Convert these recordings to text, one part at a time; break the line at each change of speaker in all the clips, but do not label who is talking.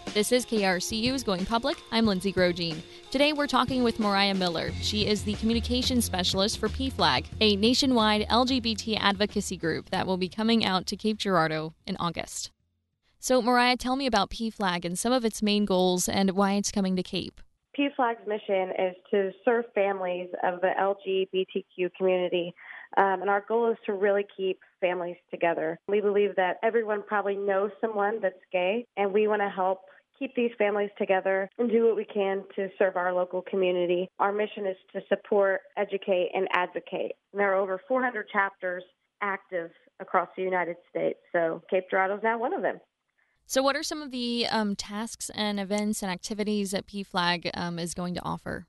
This is KRCU's Going Public. I'm Lindsay Grogine. Today we're talking with Mariah Miller. She is the communications specialist for PFLAG, a nationwide LGBT advocacy group that will be coming out to Cape Girardeau in August. So Mariah, tell me about PFLAG and some of its main goals and why it's coming to Cape.
PFLAG's mission is to serve families of the LGBTQ community, and our goal is to really keep families together. We believe that everyone probably knows someone that's gay, and we want to help keep these families together and do what we can to serve our local community. Our mission is to support, educate, and advocate. And there are over 400 chapters active across the United States, so Cape Girardeau is now one of them.
So what are some of the tasks and events and activities that PFLAG is going to offer?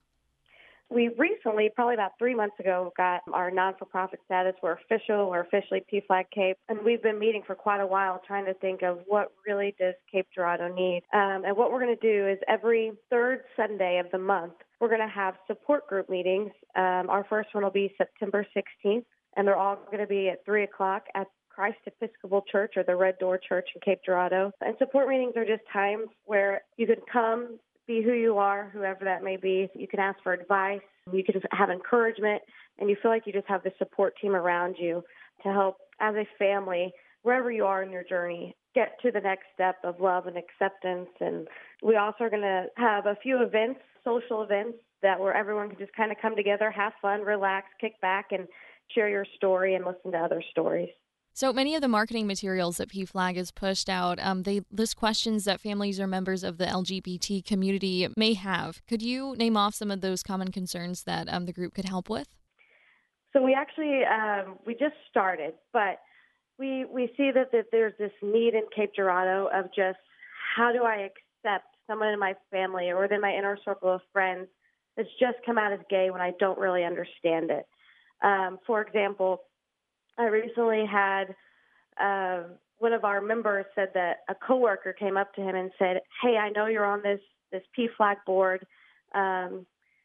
We recently, probably about 3 months ago, got our non-for-profit status. We're officially PFLAG Cape, and we've been meeting for quite a while trying to think of what really does Cape Girardeau need. And what we're going to do is every third Sunday of the month, we're going to have support group meetings. Our first one will be September 16th, and they're all going to be at 3 o'clock at Christ Episcopal Church or the Red Door Church in Cape Girardeau. And support meetings are just times where you can come, be who you are, whoever that may be. You can ask for advice, you can have encouragement, and you feel like you just have the support team around you to help as a family, wherever you are in your journey, get to the next step of love and acceptance. And we also are going to have a few events, social events, where everyone can just kind of come together, have fun, relax, kick back, and share your story and listen to other stories.
So many of the marketing materials that PFLAG has pushed out, they list questions that families or members of the LGBT community may have. Could you name off some of those common concerns that the group could help with?
So we actually, we just started, but we see that there's this need in Cape Girardeau of just how do I accept someone in my family or within my inner circle of friends that's just come out as gay when I don't really understand it. For example, I recently had one of our members said that a coworker came up to him and said, "Hey, I know you're on this PFLAG board, and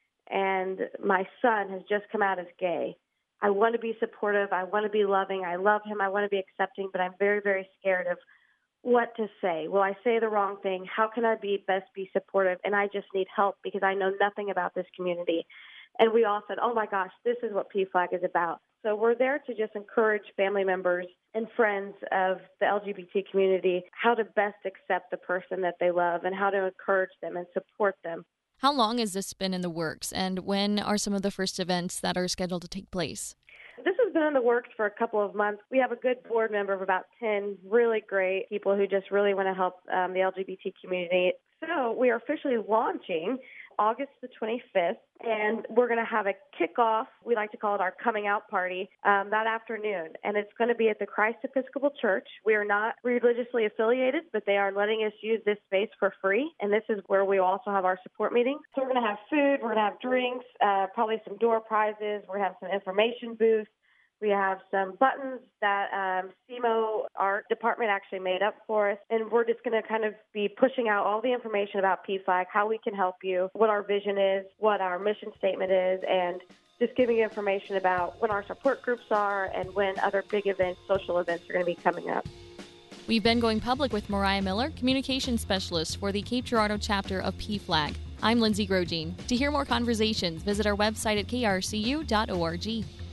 my son has just come out as gay. I want to be supportive. I want to be loving. I love him. I want to be accepting, but I'm very, very scared of what to say. Will I say the wrong thing? How can I best be supportive? And I just need help because I know nothing about this community." And we all said, "Oh my gosh, this is what PFLAG is about." So we're there to just encourage family members and friends of the LGBT community how to best accept the person that they love and how to encourage them and support them.
How long has this been in the works, and when are some of the first events that are scheduled to take place?
This has been in the works for a couple of months. We have a good board member of about 10 really great people who just really want to help the LGBT community. So we are officially launching August the 25th, and we're going to have a kickoff. We like to call it our coming out party that afternoon, and it's going to be at the Christ Episcopal Church. We are not religiously affiliated, but they are letting us use this space for free, and this is where we also have our support meeting. So we're going to have food, we're going to have drinks, probably some door prizes, we're going to have some information booths. We have some buttons that SEMO, our department, actually made up for us. And we're just going to kind of be pushing out all the information about PFLAG, how we can help you, what our vision is, what our mission statement is, and just giving you information about when our support groups are and when other big events, social events are going to be coming up.
We've been going public with Mariah Miller, communications specialist for the Cape Girardeau chapter of PFLAG. I'm Lindsay Grogine. To hear more conversations, visit our website at krcu.org.